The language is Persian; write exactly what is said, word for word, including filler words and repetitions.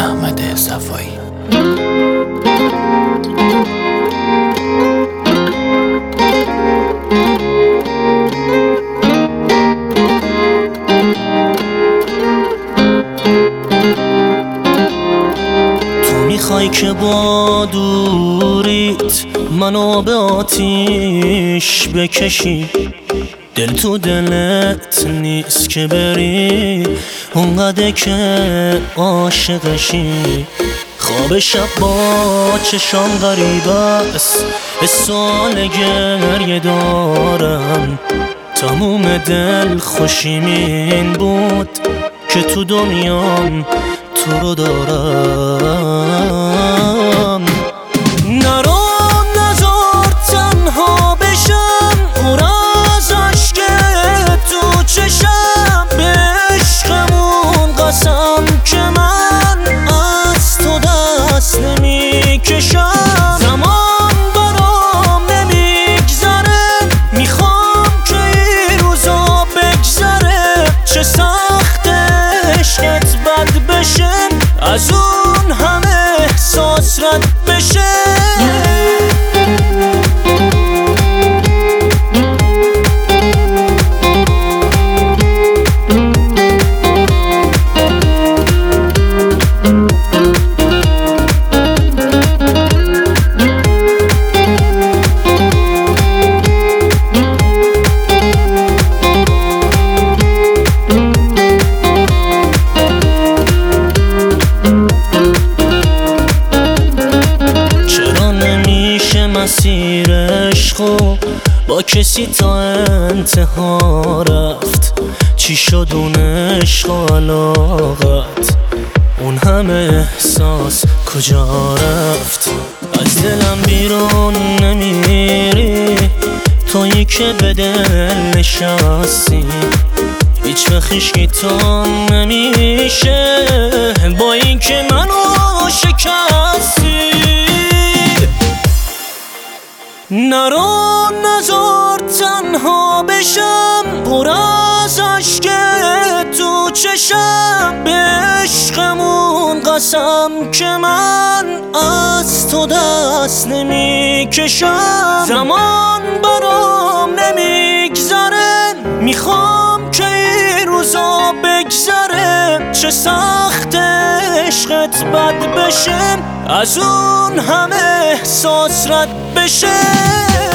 احمد صفایی. میخوای که با دوریت منو به آتیش بکشی، دل تو دلت نیست که بری اونقدر که عاشقشی. خواب شب با چشام غریب است، به سوال گریه دارم. تموم دل خوشیم این بود که تو دنیام تو رو دارم. نرو نذار تنها بشم، پر از عشق تو چشم. به عشقمون قسم که من از تو دست نمیکشم. زمان برام نمیگذره، میخوام که این روزا بگذره. چه سخت عشقت بد بشه، از اون همه احساس رد بشه. مسیر عشقو با کسی تا انتها رفت. چی شد اون عشق و علاقت؟ اون همه احساس کجا رفت؟ از دلم بیرون نمیری، تویی که به دل نشستی. هیچ وقت هیچکی تو نمیشه، با این که منو شکستی. نرو نذار تنها بشم، پر از عشق تو چشم. به عشقمون قسم که من از تو دست نمیکشم. زمان برام نمیگذره، میخوام که این روزا بگذره. چه سخت عشقت بد بشه، از اون همه احساس رد بشه.